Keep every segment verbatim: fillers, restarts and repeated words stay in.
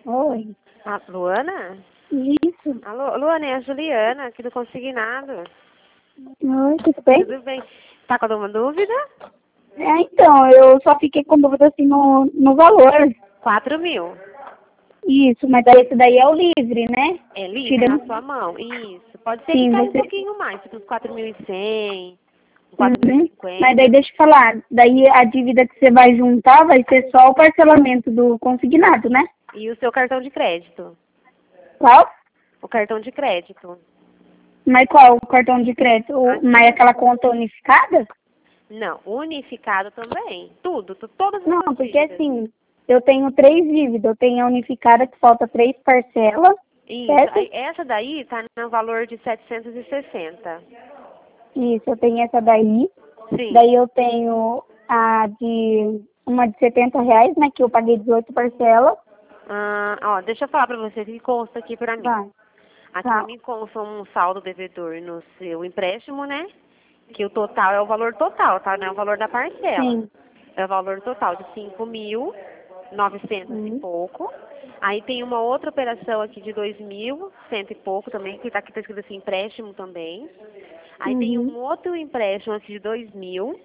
Oi. A Luana? Isso. Alô, Luana, é a Juliana, aqui do Consignado. Oi, tudo bem? Tudo bem? Tá com alguma dúvida? É, então, eu só fiquei com dúvida assim no, no valor. Quatro mil. Isso, mas daí esse daí é o livre, né? É livre Tira... na sua mão. Isso. Pode ser que Sim, caia um você... pouquinho mais, tipo uns quatro mil e cem, quatro mil e Uhum. Mas daí cinquenta. deixa eu falar, daí a dívida que você vai juntar vai ser só o parcelamento do consignado, né? E o seu cartão de crédito? Qual? O cartão de crédito. Mas qual o cartão de crédito? O... Aqui Mas no... aquela conta unificada? Não, unificado também. Tudo, tu- todas as Não, suas porque dívidas. assim, eu tenho três dívidas. Eu tenho a unificada que falta três parcelas, Isso. certo? Aí, essa daí tá no valor de setecentos e sessenta. Isso, eu tenho essa daí. Sim. Daí eu tenho a de uma de setenta reais, né? Que eu paguei dezoito parcelas. Ah, ó, deixa eu falar pra você o que consta aqui pra mim. Vai. Aqui Tá. me consta um saldo devedor no seu empréstimo, né? Que o total é o valor total, tá? Não é o valor da parcela. Sim. É o valor total de cinco mil e novecentos e Hum. pouco. Aí tem uma outra operação aqui de dois mil, cento e pouco também, que tá aqui tá escrito assim, empréstimo também. Aí tem Uhum. um outro empréstimo aqui de dois mil.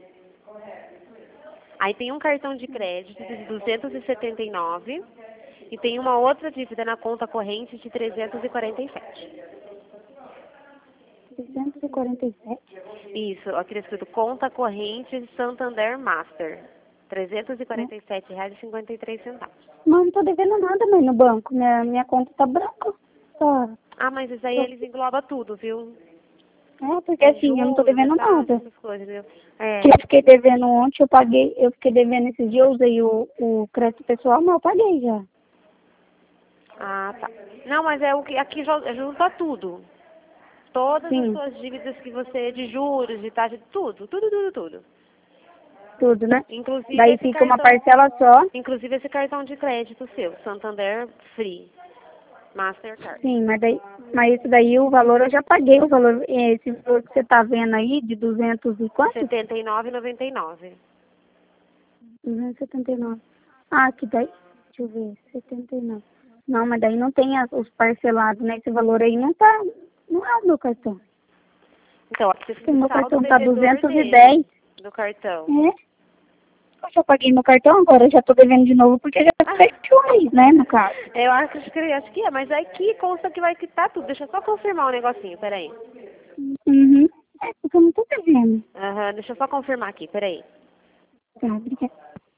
Aí tem um cartão de crédito de duzentos e setenta e nove. E tem uma outra dívida na conta corrente de trezentos e quarenta e sete. seiscentos e quarenta e sete. Isso, aqui está escrito conta corrente Santander Master. trezentos e Né? quarenta e sete reais e cinquenta e três centavos. Mas não tô devendo nada, mãe, no banco. Minha, minha conta tá branca. Tá. Ah, mas isso aí Tô... eles englobam tudo, viu? É, porque É assim, eu não tô juros, é devendo taxa, nada. essas coisas, viu? É. Que eu fiquei devendo ontem, eu paguei, eu fiquei devendo esses dias, eu usei o, o crédito pessoal, mas eu paguei já. Ah, tá. Não, mas é o que aqui ju- junta tudo. Todas as Sim, suas dívidas que você, de juros, de taxa, tudo, tudo, tudo, tudo. tudo, né? Inclusive Daí esse fica uma cartão, parcela só. inclusive esse cartão de crédito seu, Santander Free, Mastercard. Sim, mas daí, mas isso daí o valor eu já paguei, o valor, esse valor que você tá vendo aí, de duzentos e quanto? setenta e nove e noventa e nove. duzentos e setenta e nove. Ah, que daí, deixa eu ver, setenta e nove. Não, mas daí não tem as- os parcelados, né? Esse valor aí não tá, não é o meu cartão. Então, aqui Porque tem o meu saldo cartão tá devedor duzentos e dele, dez. do cartão. É? Eu já paguei meu cartão, agora eu já tô devendo de novo, porque já fechou o mês, né, no caso. Eu acho que, acho que é, mas aqui consta que vai quitar tudo. Deixa eu só confirmar um negocinho, peraí. Uhum. É, porque eu não tô devendo. Aham, deixa eu só confirmar aqui, peraí. Tá, obrigada.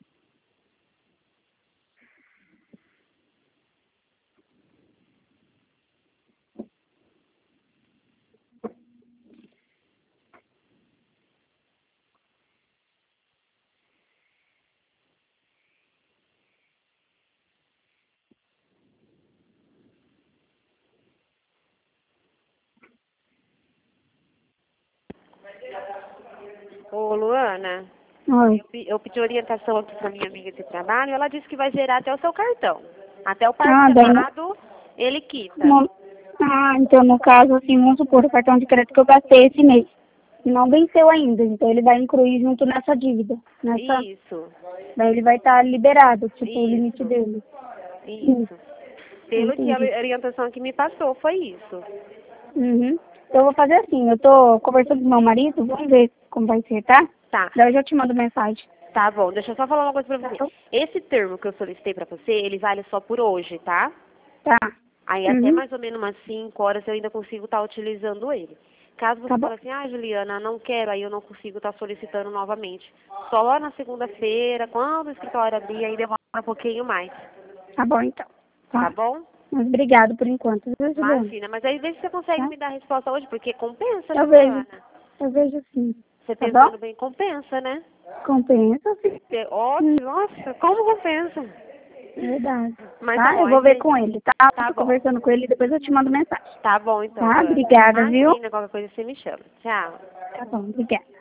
Ô, Luana, Oi. eu, pe- eu pedi orientação aqui pra minha amiga de trabalho e ela disse que vai gerar até o seu cartão. Até o Ah, daí não... parcelado, ele quita. não- Ah, então no caso, assim, vamos supor, o cartão de crédito que eu gastei esse mês não venceu ainda, então ele vai incluir junto nessa dívida, nessa... Isso, Daí ele vai estar liberado, tipo, o limite isso, dele. Sim, isso. Pelo que a entendi. orientação que me passou, foi isso. Uhum. Então eu vou fazer assim, eu tô conversando com meu marido, vamos ver como vai ser, tá? Tá, Daí eu já te mando mensagem. tá bom. Deixa eu só falar uma coisa pra Tá você. bom? Esse termo que eu solicitei pra você, ele vale só por hoje, tá? Tá. Aí até Uhum. mais ou menos umas cinco horas eu ainda consigo estar utilizando ele. Caso você Tá bom? fale assim, ah, Juliana, não quero, aí eu não consigo estar solicitando novamente. Só lá na segunda-feira, quando o escritório abrir, aí demora um pouquinho mais. Tá bom, então. Tá Tá. bom? Mas obrigado por enquanto, viu, Juliana? Imagina, mas aí vê se você consegue Tá? me dar a resposta hoje, porque compensa, né, Eu vejo. Luana? Eu vejo sim. Você Tá bom? pensando bem, compensa, né? Compensa, sim. Você- Hum, Ótimo, nossa, como compensa? verdade. Mas tá Tá? bom, Eu aí vou ver você... com ele, tá? Eu Tá tô bom. conversando com ele e depois eu te mando mensagem. Tá bom então, Tá? Luana. Obrigada, viu? Imagina, qualquer coisa você me chama. Tchau. Tá bom, obrigada.